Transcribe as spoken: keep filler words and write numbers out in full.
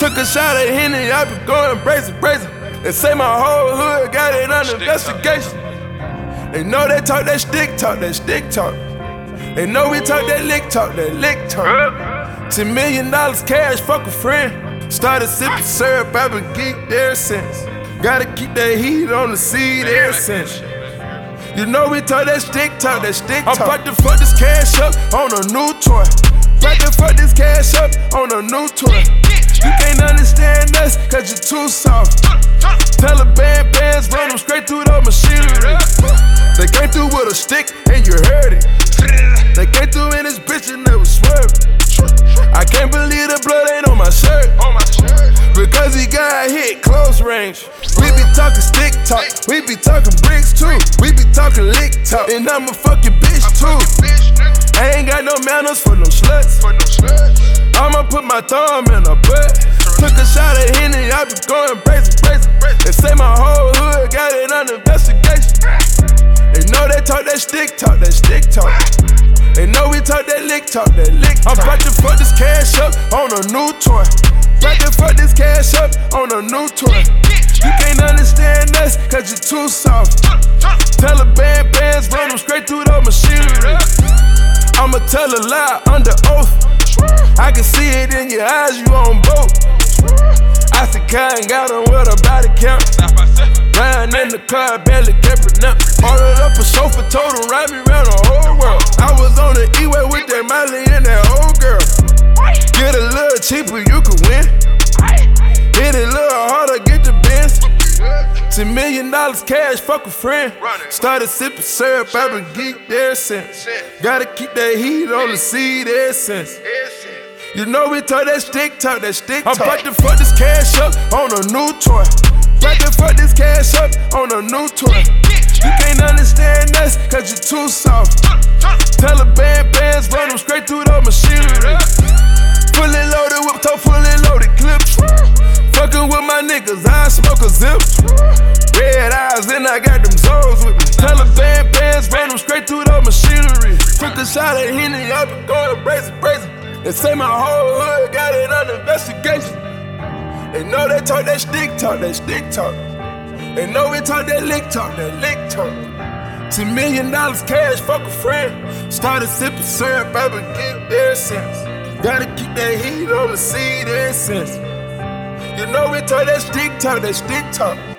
Took a shot at Henny, I been going brazen, brazen. They say my whole hood got it under investigation. They know they talk that stick talk, that stick talk. They know we talk that lick talk, that lick talk. Ten million dollars cash, fuck a friend. Started sipping syrup, I've been geeked ever since. Gotta keep that heat on the seed ever since. You know we talk that stick talk, that stick talk. I'm about to fuck this cash up on a new toy. About to fuck this cash up on a new toy. You can't understand us, cause you're too soft. Taliban bands run them straight through the machinery. They came through with a stick and you heard it. They came through in this bitch and they was swerving. I can't believe the blood ain't on my shirt. Because he got hit close range. We be talking stick talk, we be talking bricks too. We be talking lick talk, and I'ma fuck your bitch too. I ain't got no manners for no sluts. I'ma put my thumb in her butt. Took a shot at Henny, I been going brazen, brazen. They say my whole hood got it under investigation. They know they talk that stick talk, that stick talk. They know we talk that lick talk, that lick talk. I'm about to fuck this cash up on a new toy. About to fuck this cash up on a new toy. You can't understand us, cause you're too soft. Taliban bands run them straight through the machinery. I'ma tell a lie under oath. I can see it in your eyes, you on both. I said Kai got on with a body count. Riding in the car, barely kept up. Ordered up a chauffeur, told him ride me around the whole world. I was on the E-way with that Miley and that old girl. Get a little cheaper, you can win. Hit it a little harder, get the Benz. Ten million dollars cash, fuck a friend. Started sipping syrup, I've been geeked ever since. Gotta keep that heat on the seed ever since. You know we talk that stick talk, that stick talk. I'm about to fuck this cash up on a new toy. About to fuck this cash up on a new toy. You can't understand us, cause you're too soft. Taliban bands run them straight through the machinery. Fully loaded whip top, fully loaded clips. Fucking with my niggas, I smoke a zip. Red eyes, and I got them zones with me. Taliban bands run them straight through the machinery. Took a shot at Henny, I been going brazen, brazen. They say my whole hood got it under investigation. They know they talk that stick talk, that stick talk. They know we talk that lick talk, that lick talk. Ten million dollars cash, fuck a friend. Started sipping syrup, I've been geeked ever since. Gotta keep that heat on the seed ever since. You know we talk that stick talk, that stick talk.